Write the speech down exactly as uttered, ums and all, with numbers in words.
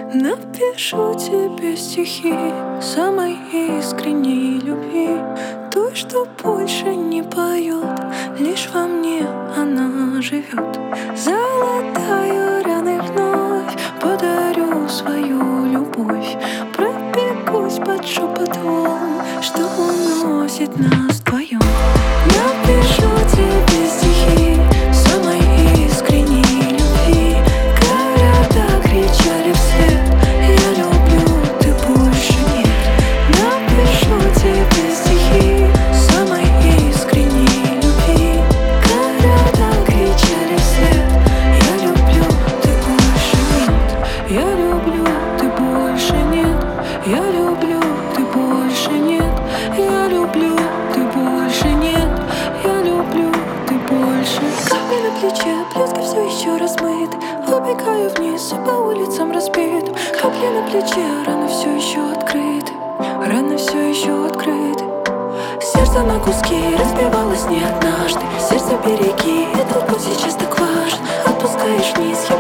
Напишу тебе стихи самой искренней любви, той, что больше не поет, лишь во мне она живет. Залатаю раны вновь, подарю свою любовь, пробегусь под шепот волн, что уносит нас вдвоем. Напишу тебе стихи самой искренней любви. Города кричали вслед: я люблю, ты больше нет. Напишу тебе стихи самой искренней любви. Города кричали вслед: я люблю, ты больше нет. Я люблю, ты больше нет. Я люблю, ты больше нет. Я люблю, ты больше нет. Я люблю, ты больше. Капли на плече, блески все еще размыты. Убегаю вниз и по улицам разбит. Капли на плече, раны все еще открыты. Раны все еще открыты. Сердце на куски разбивалось не однажды. Сердце береги, этот путь сейчас так важен. Отпускаешь вниз, я